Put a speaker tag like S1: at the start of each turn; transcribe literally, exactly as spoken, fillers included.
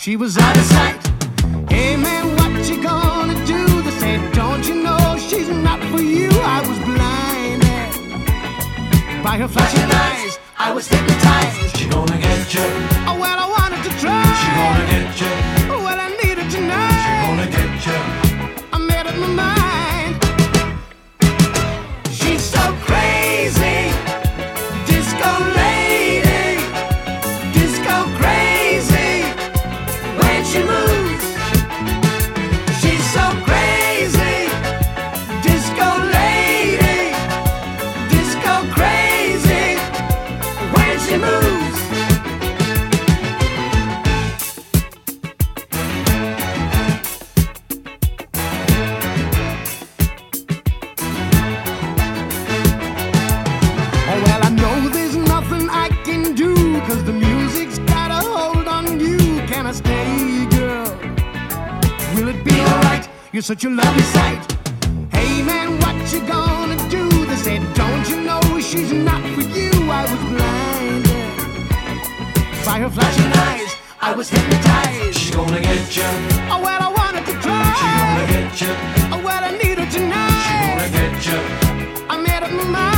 S1: she was out of sight. Hey man, what you gonna do? They said, don't you know she's not for you? I was blinded by her flashing eyes. I was hypnotized.
S2: She gonna get you.
S1: Oh well, I wanted to try.
S2: She gonna get you.
S1: Well, I needed to know.
S2: She gonna get you.
S1: I made up my mind. She's so crazy, disco lady, disco crazy. When she moves, she's so crazy, disco lady, disco crazy. When she moves. Oh well, I know there's nothing I can do, 'cause the music's got a hold on you. Can I stay, girl? Will it be alright? You're such a lovely sight. Hey man, what you gonna do? They said, don't you know she's not for you? I was blinded by her flashing eyes. I was hypnotized.
S2: She gonna get you.
S1: Oh well, I wanted to try.
S2: She gonna get you.
S1: Oh well, I needed to know.
S2: She gonna get you.
S1: I made up my mind.